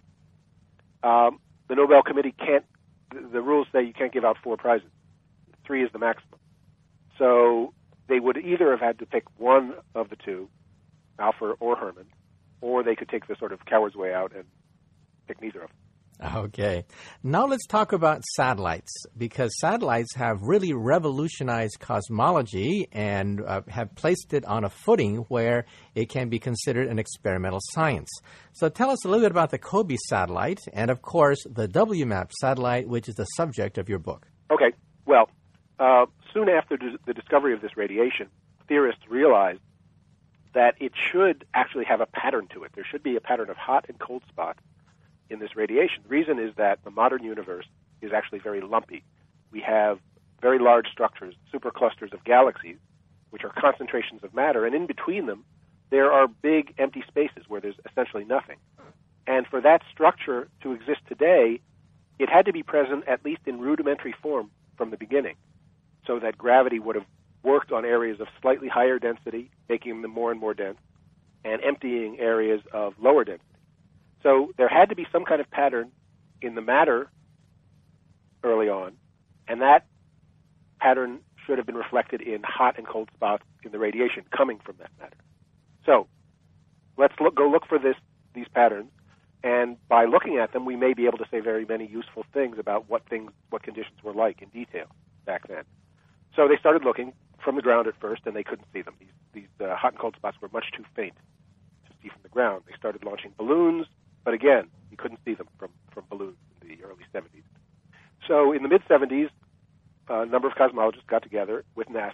the Nobel Committee can't. The rules say you can't give out 4 prizes. 3 is the maximum. So they would either have had to pick one of the two, Alpher or Herman, or they could take the sort of coward's way out and pick neither of them. Okay. Now let's talk about satellites, because satellites have really revolutionized cosmology and have placed it on a footing where it can be considered an experimental science. So tell us a little bit about the COBE satellite and, of course, the WMAP satellite, which is the subject of your book. Okay. Well, soon after the discovery of this radiation, theorists realized that it should actually have a pattern to it. There should be a pattern of hot and cold spots in this radiation. The reason is that the modern universe is actually very lumpy. We have very large structures, superclusters of galaxies, which are concentrations of matter, and in between them, there are big empty spaces where there's essentially nothing. And for that structure to exist today, it had to be present at least in rudimentary form from the beginning, so that gravity would have worked on areas of slightly higher density, making them more and more dense, and emptying areas of lower density. So there had to be some kind of pattern in the matter early on, and that pattern should have been reflected in hot and cold spots in the radiation coming from that matter. So let's go look for these patterns, and by looking at them, we may be able to say very many useful things about what conditions were like in detail back then. So they started looking from the ground at first, and they couldn't see them. These hot and cold spots were much too faint to see from the ground. They started launching balloons, but again, you couldn't see them from balloons in the early 70s. So in the mid-70s, a number of cosmologists got together with NASA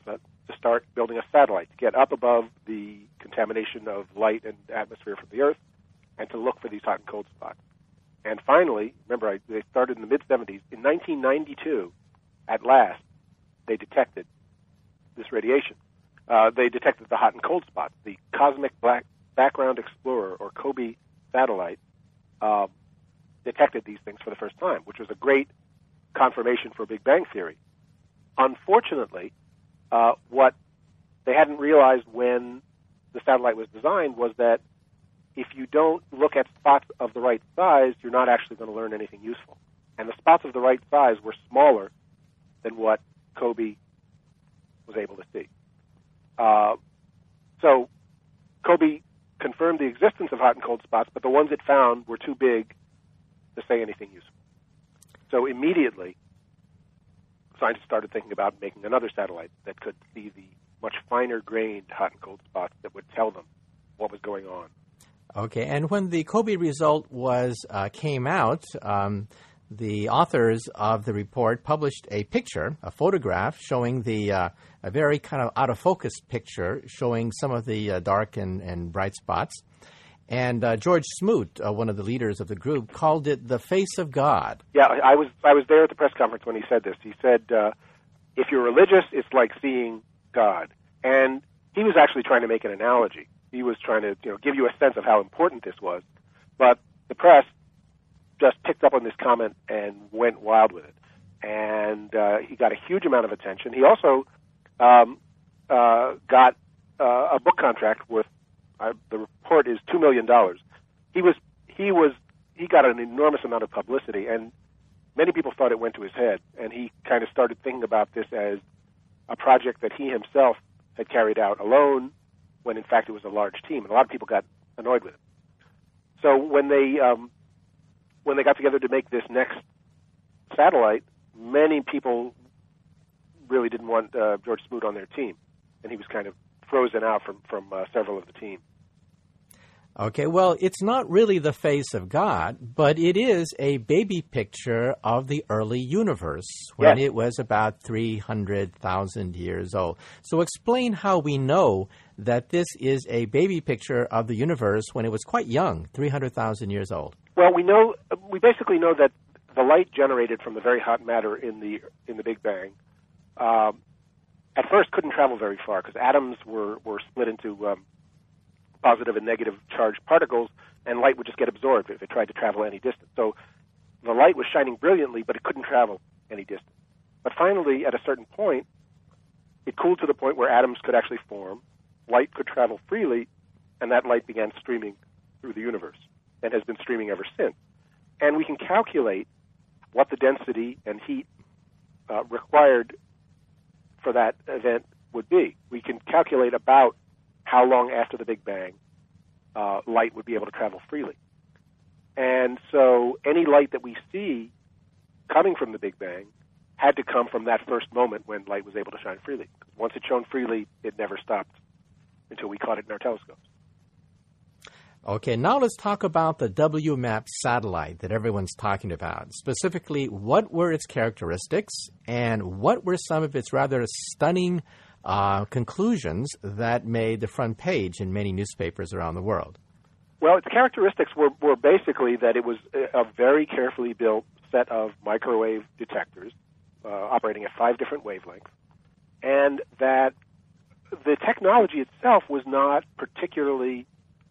to start building a satellite to get up above the contamination of light and atmosphere from the Earth and to look for these hot and cold spots. And finally, remember, they started in the mid-'70s. In 1992, at last, they detected this radiation. They detected the hot and cold spots. The Cosmic Background Explorer, or COBE satellite, detected these things for the first time, which was a great confirmation for Big Bang Theory. Unfortunately, what they hadn't realized when the satellite was designed was that if you don't look at spots of the right size, you're not actually going to learn anything useful. And the spots of the right size were smaller than what COBE was able to see. So COBE confirmed the existence of hot and cold spots, but the ones it found were too big to say anything useful. So immediately, scientists started thinking about making another satellite that could see the much finer-grained hot and cold spots that would tell them what was going on. Okay, and when the COBE result came out, the authors of the report published a picture, a photograph, showing a very kind of out-of-focus picture showing some of the dark and bright spots. And George Smoot, one of the leaders of the group, called it the face of God. Yeah, I was there at the press conference when he said this. He said, if you're religious, it's like seeing God. And he was actually trying to make an analogy. He was trying to give you a sense of how important this was. But the press just picked up on this comment and went wild with it. And he got a huge amount of attention. He also got a book contract worth, the report is $2 million. He got an enormous amount of publicity, and many people thought it went to his head. And he kind of started thinking about this as a project that he himself had carried out alone, when in fact it was a large team, and a lot of people got annoyed with it. So when they got together to make this next satellite, many people really didn't want George Smoot on their team, and he was kind of frozen out from several of the team. Okay, well, it's not really the face of God, but it is a baby picture of the early universe when it was about 300,000 years old. So explain how we know that this is a baby picture of the universe when it was quite young, 300,000 years old. Well, we basically know that the light generated from the very hot matter in the Big Bang at first couldn't travel very far because atoms were split into positive and negative charged particles, and light would just get absorbed if it tried to travel any distance. So the light was shining brilliantly, but it couldn't travel any distance. But finally, at a certain point, it cooled to the point where atoms could actually form, light could travel freely, and that light began streaming through the universe and has been streaming ever since. And we can calculate what the density and heat required for that event would be. We can calculate about how long after the Big Bang light would be able to travel freely. And so any light that we see coming from the Big Bang had to come from that first moment when light was able to shine freely. Once it shone freely, it never stopped until we caught it in our telescopes. Okay, now let's talk about the WMAP satellite that everyone's talking about. Specifically, what were its characteristics and what were some of its rather stunning conclusions that made the front page in many newspapers around the world? Well, its characteristics were basically that it was a very carefully built set of microwave detectors operating at 5 different wavelengths, and that the technology itself was not particularly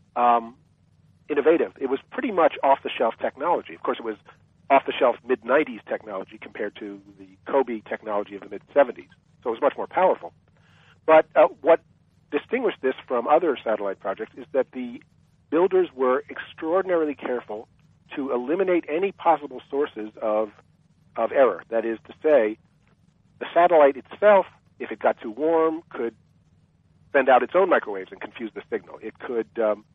innovative. It was pretty much off-the-shelf technology. Of course, it was off-the-shelf mid-'90s technology compared to the COBE technology of the mid-'70s, so it was much more powerful. But what distinguished this from other satellite projects is that the builders were extraordinarily careful to eliminate any possible sources of error. That is to say, the satellite itself, if it got too warm, could send out its own microwaves and confuse the signal. It could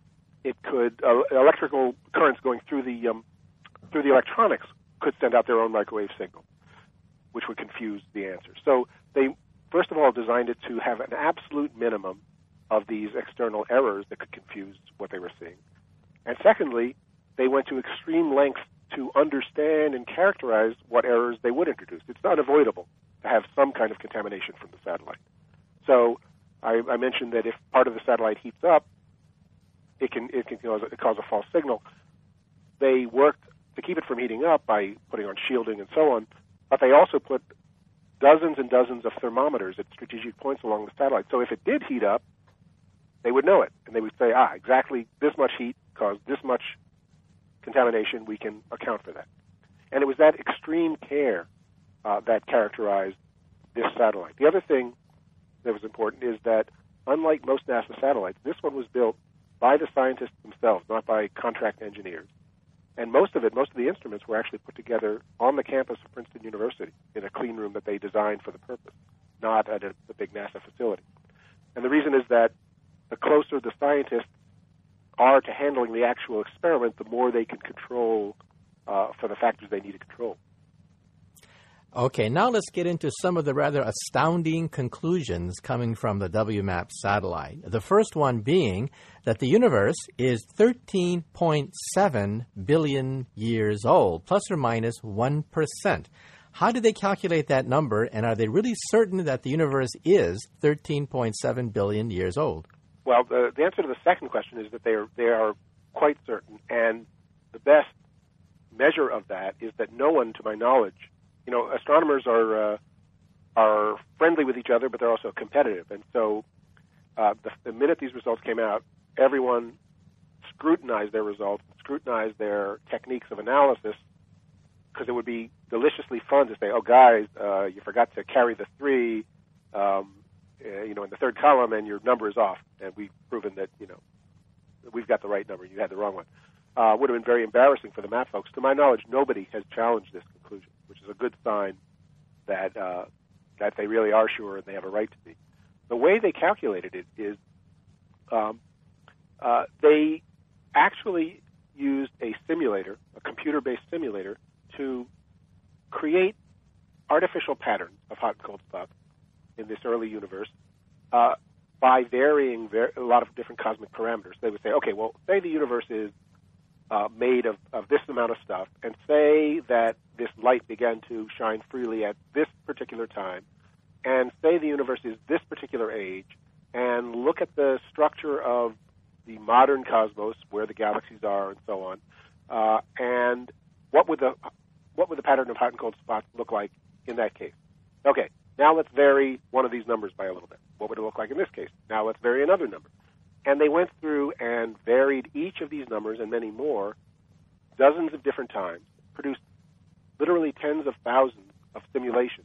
electrical currents going through the electronics could send out their own microwave signal, which would confuse the answer. So they first of all designed it to have an absolute minimum of these external errors that could confuse what they were seeing. And secondly, they went to extreme lengths to understand and characterize what errors they would introduce. It's unavoidable to have some kind of contamination from the satellite. So I mentioned that if part of the satellite heats up, it can cause a false signal. They worked to keep it from heating up by putting on shielding and so on, but they also put dozens and dozens of thermometers at strategic points along the satellite. So if it did heat up, they would know it, and they would say, exactly this much heat caused this much contamination, we can account for that. And it was that extreme care that characterized this satellite. The other thing that was important is that, unlike most NASA satellites, this one was built by the scientists themselves, not by contract engineers. And most of the instruments were actually put together on the campus of Princeton University in a clean room that they designed for the purpose, not at the big NASA facility. And the reason is that the closer the scientists are to handling the actual experiment, the more they can control for the factors they need to control. Okay, now let's get into some of the rather astounding conclusions coming from the WMAP satellite. The first one being that the universe is 13.7 billion years old, plus or minus 1%. How did they calculate that number, and are they really certain that the universe is 13.7 billion years old? Well, the answer to the second question is that they are quite certain, and the best measure of that is that no one, to my knowledge, astronomers are friendly with each other, but they're also competitive. And so the minute these results came out, everyone scrutinized their results, scrutinized their techniques of analysis, because it would be deliciously fun to say, guys, you forgot to carry the 3, in the third column, and your number is off. And we've proven that, we've got the right number, you had the wrong one. Would have been very embarrassing for the math folks. To my knowledge, nobody has challenged this conclusion, which is a good sign that they really are sure and they have a right to be. The way they calculated it is they actually used a simulator, a computer-based simulator, to create artificial patterns of hot and cold spots in this early universe by varying a lot of different cosmic parameters. They would say, say the universe is made of this amount of stuff, and say that this light began to shine freely at this particular time, and say the universe is this particular age, and look at the structure of the modern cosmos, where the galaxies are, and so on, and what would the pattern of hot and cold spots look like in that case? Okay, now let's vary one of these numbers by a little bit. What would it look like in this case? Now let's vary another number. And they went through and varied each of these numbers and many more dozens of different times, produced literally tens of thousands of simulations.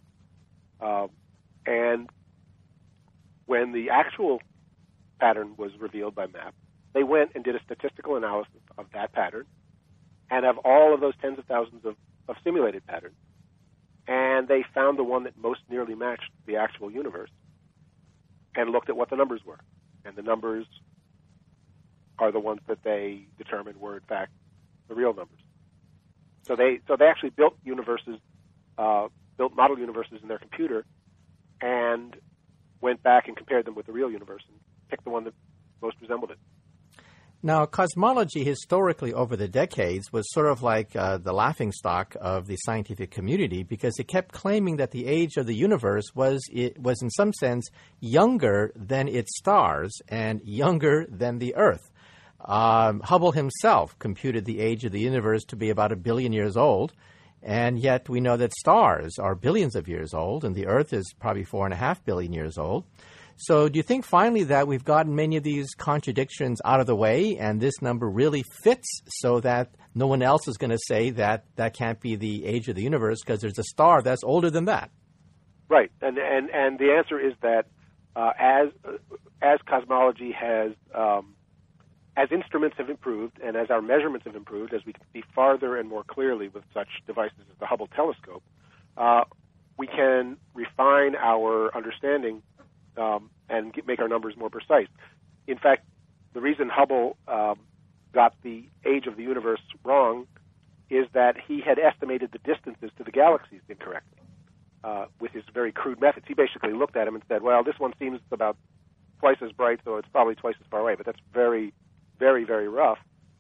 And when the actual pattern was revealed by MAP, they went and did a statistical analysis of that pattern and of all of those tens of thousands of simulated patterns. And they found the one that most nearly matched the actual universe and looked at what the numbers were. And the numbers are the ones that they determined were, in fact, the real numbers. So they actually built model universes in their computer and went back and compared them with the real universe and picked the one that most resembled it. Now, cosmology historically over the decades was sort of like the laughingstock of the scientific community because it kept claiming that the age of the universe was in some sense younger than its stars and younger than the Earth. Hubble himself computed the age of the universe to be about 1 billion years old, and yet we know that stars are billions of years old, and the Earth is probably 4.5 billion years old. So do you think finally that we've gotten many of these contradictions out of the way and this number really fits so that no one else is going to say that that can't be the age of the universe because there's a star that's older than that? Right. And the answer is that as cosmology has, as instruments have improved and as our measurements have improved, as we can see farther and more clearly with such devices as the Hubble telescope, we can refine our understanding and make our numbers more precise. In fact, the reason Hubble got the age of the universe wrong is that he had estimated the distances to the galaxies incorrectly with his very crude methods. He basically looked at them and said, well, this one seems about twice as bright, so it's probably twice as far away, but that's very, very, very rough.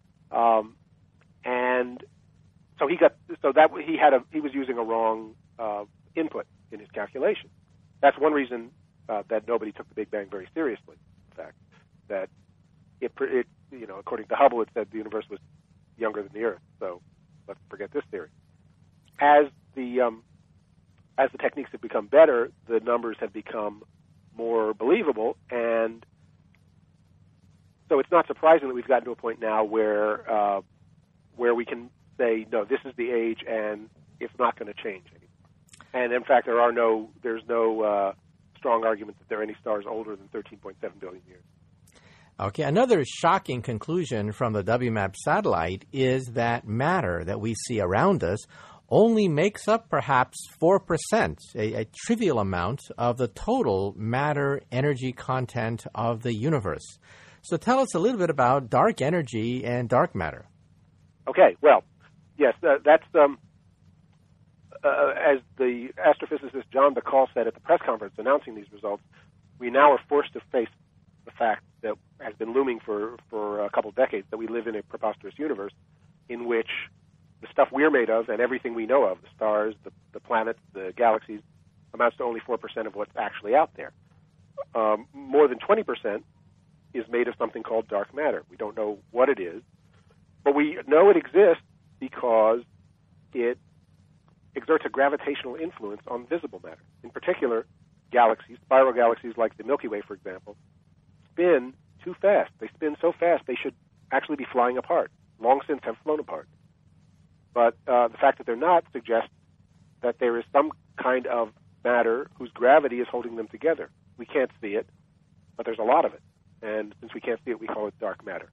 And so he was using a wrong input in his calculation. That's one reason that nobody took the Big Bang very seriously. In fact, that it according to Hubble, it said the universe was younger than the Earth. So let's forget this theory. As the techniques have become better, the numbers have become more believable, and so it's not surprising that we've gotten to a point now where we can say, no, this is the age, and it's not going to change anymore. And in fact, there's no strong argument that there are any stars older than 13.7 billion years. Okay, another shocking conclusion from the WMAP satellite is that matter that we see around us only makes up perhaps 4%, a trivial amount of the total matter energy content of the universe. So tell us a little bit about dark energy and dark matter. Okay, well, yes, that's as the astrophysicist John Bacall said at the press conference announcing these results, we now are forced to face the fact that has been looming for a couple of decades, that we live in a preposterous universe in which the stuff we're made of and everything we know of, the stars, the planets, the galaxies, amounts to only 4% of what's actually out there. More than 20% is made of something called dark matter. We don't know what it is, but we know it exists because it exerts a gravitational influence on visible matter. In particular, galaxies, spiral galaxies like the Milky Way, for example, spin too fast. They spin so fast they should actually be flying apart, long since have flown apart. But the fact that they're not suggests that there is some kind of matter whose gravity is holding them together. We can't see it, but there's a lot of it. And since we can't see it, we call it dark matter.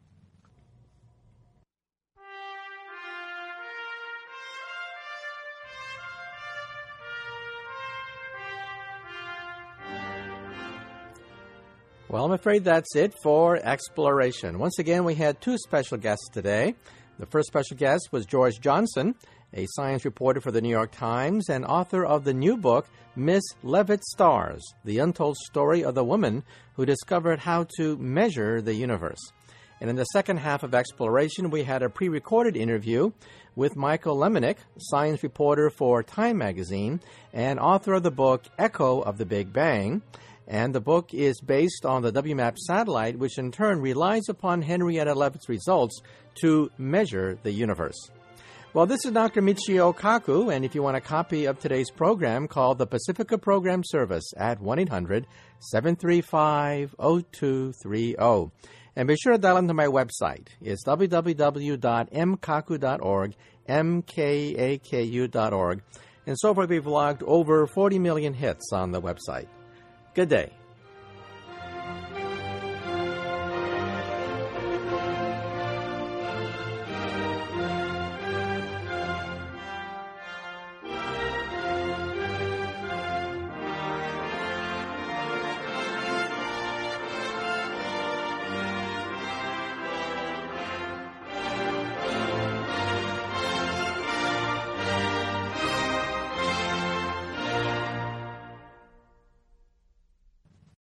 Well, I'm afraid that's it for Exploration. Once again, we had two special guests today. The first special guest was George Johnson, a science reporter for the New York Times and author of the new book, Miss Leavitt Stars, the untold story of the woman who discovered how to measure the universe. And in the second half of Exploration, we had a pre-recorded interview with Michael Lemonick, science reporter for Time magazine and author of the book Echo of the Big Bang. And the book is based on the WMAP satellite, which in turn relies upon Henrietta Leavitt's results to measure the universe. Well, this is Dr. Michio Kaku, and if you want a copy of today's program, call the Pacifica Program Service at 1-800-735-0230. And be sure to dial into my website. It's www.mkaku.org, mkaku.org. And so far, we've logged over 40 million hits on the website. Good day.